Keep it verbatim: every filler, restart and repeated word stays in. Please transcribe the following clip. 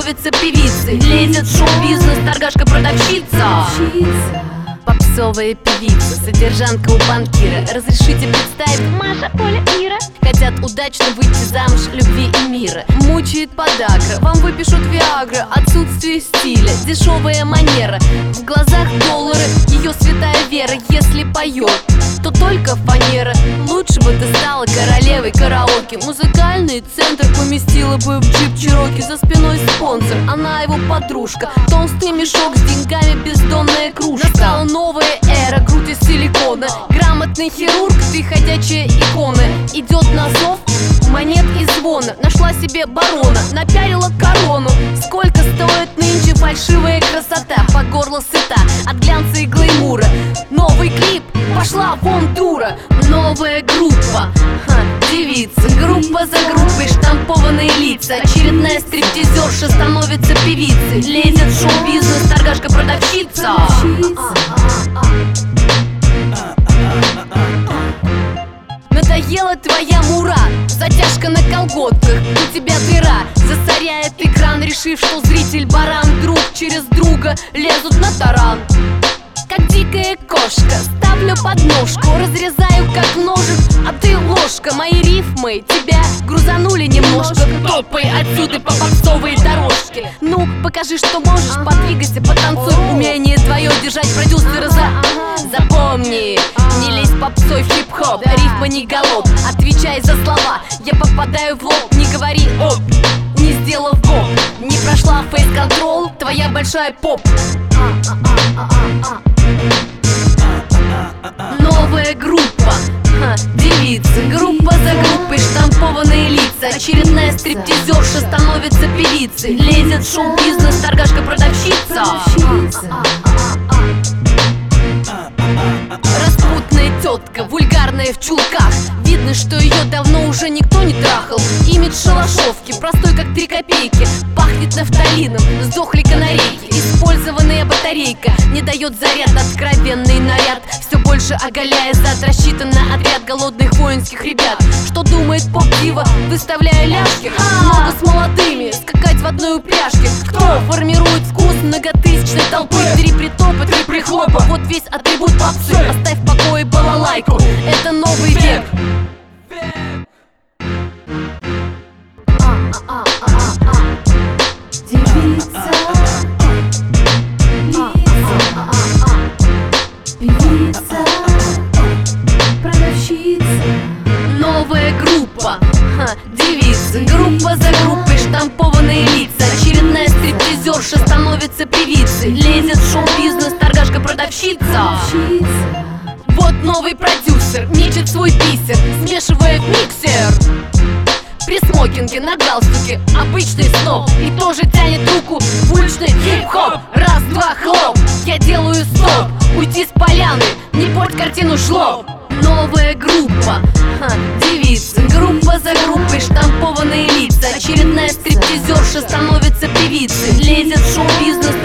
становится певицей. Лезет в шоу-бизнес, торгашка-продавщица, попсовая певица, содержанка у банкира. Разрешите представить: Маша, Оля, Ира. Хотят удачно выйти замуж любви и мира. Мучает подагра, вам выпишут виагра. Отсутствие стиля, дешевая манера. В глазах доллары, ее святая вера. Если поет, то только фанера. Лучше бы ты стала королевой караоке. Музыкальный центр поместила бы в джип Чироки. За спиной спонсор, она его подружка. Толстый мешок с деньгами, бездонная кружка. Настала новая эра, грудь из силикона. Грамотный хирург, ты ходячая икона. Идет на зов монет и звона. Нашла себе барона, напялила корону. Сколько стоит нынче фальшивая красота? По горло сыта от глянца и глеймура. Новый клип, пошла вон дура. Новая группа, ха, девицы. Группа за группой, штампованные лица. Очередная стриптизерша становится певицей. Лезет в шоу-бизнес, торгашка-продавщица. Надоела твоя мура, затяжка на колготках, у тебя дыра. Засоряет экран, решив, что зритель баран. Друг через друга лезут на таран. Как дикая кошка, ставлю подножку, разрезаю как ножик, а ты ложка. Мои рифмы тебя грузанули немножко. Топай отсюда по попсовой дорожке. Ну, покажи, что можешь, подвигайся, потанцуй. Умение твое держать продюсера за... Запомни, не лезь попсой в хип-хоп, рифма не галоп. Отвечай за слова, я попадаю в лоб. Не говори оп, не сделав гоп. Не прошла фейс-контрол, твоя большая поп. Новая группа, ха, девицы. Группа за группой, штампованные лица. Очередная стриптизерша становится певицей. Лезет в шоу-бизнес, торгашка-продавщица. Распутная тетка, вульгарная в чулках. Видно, что ее давно уже никто не трахал. Имидж шалашовки, простой как три копейки. Пахнет нафталином, сдохли канарейки. Использованная батарейка не дает заряд. Откровенный наряд, все больше оголяя зад. Рассчитан на отряд голодных воинских ребят. Что думает поп-дива, выставляя ляжки? Много с молодыми, скакать в одной упряжке. Кто формирует вкус многотысячной толпы? Три притопа, три прихлопа, вот весь атрибут попсы. Оставь в покое балалайку, это новый век. Девица, певица, продавщица. Новая группа, ха, девицы. Группа за группой, штампованные лица. Очередная стриптизерша становится певицей. Лезет в шоу-бизнес, торгашка-продавщица. Вот новый продюсер, мечет свой бисер, смешивает миксер. При смокинге на галстуке обычный сноб. И тоже тянет руку в уличный хип-хоп. Раз, два, хлоп, я делаю стоп. Уйти с поляны, не порть картину жлоб. Новая группа, ха, девицы. Группа за группой, штампованные лица. Очередная стриптизерша становится певицей. Лезет в шоу-бизнес,